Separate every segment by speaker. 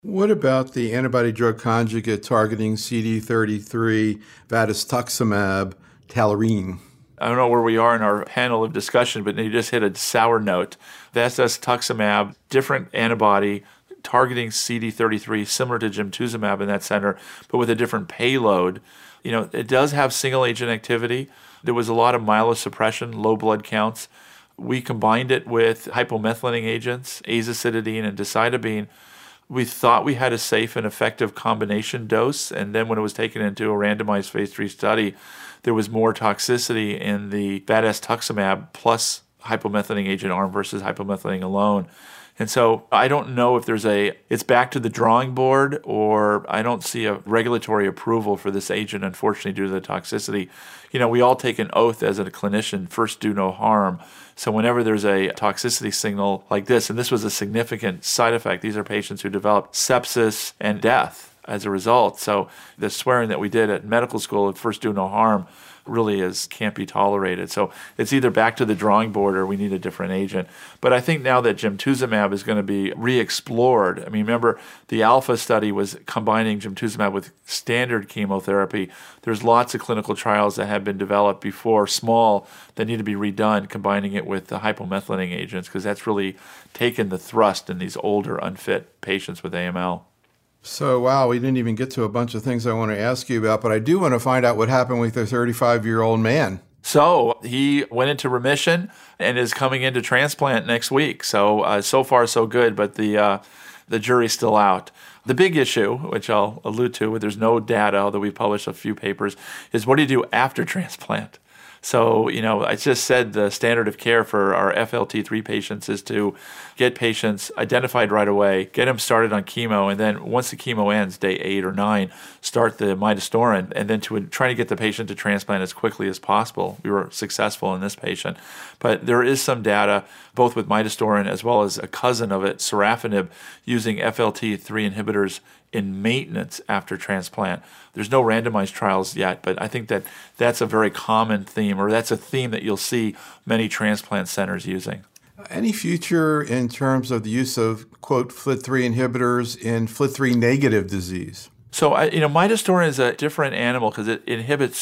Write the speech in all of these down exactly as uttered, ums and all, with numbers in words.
Speaker 1: What about the antibody drug conjugate targeting C D thirty-three, Vatustuximab, Talarine?
Speaker 2: I don't know where we are in our panel of discussion, but you just hit a sour note. Vatustuximab, different antibody targeting C D thirty-three, similar to gemtuzumab in that center, but with a different payload. You know, it does have single agent activity. There was a lot of myelosuppression, low blood counts. We combined it with hypomethylating agents, azacitidine and decitabine. We thought we had a safe and effective combination dose, and then when it was taken into a randomized phase three study, there was more toxicity in the Vatustuximab plus hypomethylating agent arm versus hypomethylating alone. And so I don't know if there's a, it's back to the drawing board, or I don't see a regulatory approval for this agent, unfortunately, due to the toxicity. You know, we all take an oath as a clinician, first do no harm. So whenever there's a toxicity signal like this, and this was a significant side effect, these are patients who developed sepsis and death as a result. So the swearing that we did at medical school at first do no harm really is can't be tolerated. So it's either back to the drawing board or we need a different agent. But I think now that gemtuzumab is going to be re-explored, I mean, remember the ALPHA study was combining gemtuzumab with standard chemotherapy. There's lots of clinical trials that have been developed before, small, that need to be redone, combining it with the hypomethylating agents, because that's really taken the thrust in these older, unfit patients with A M L.
Speaker 1: So, wow, we didn't even get to a bunch of things I want to ask you about, but I do want to find out what happened with the thirty-five-year-old man.
Speaker 2: So he went into remission and is coming into transplant next week. So, uh, so far so good, but the uh, the jury's still out. The big issue, which I'll allude to, there's no data, although we published a few papers, is what do you do after transplant? So, you know, I just said the standard of care for our F L T three patients is to get patients identified right away, get them started on chemo, and then once the chemo ends, day eight or nine, start the midostaurin, and then to try to get the patient to transplant as quickly as possible. We were successful in this patient. But there is some data, both with midostaurin as well as a cousin of it, sorafenib, using F L T three inhibitors in maintenance after transplant. There's no randomized trials yet, but I think that that's a very common theme, or that's a theme that you'll see many transplant centers using.
Speaker 1: Any future in terms of the use of, quote, F L T three inhibitors in F L T three negative disease?
Speaker 2: So, I, you know, midostaurin is a different animal because it inhibits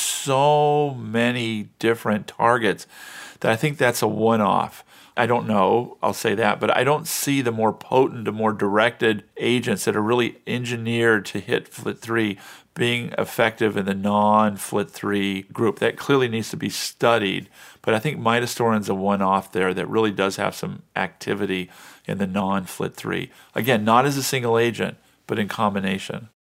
Speaker 2: so many different targets that I think that's a one-off. I don't know, I'll say that, but I don't see the more potent, the more directed agents that are really engineered to hit F L T three being effective in the non-F L T three group. That clearly needs to be studied, but I think midostaurin's a one-off there that really does have some activity in the non-F L T three. Again, not as a single agent, but in combination.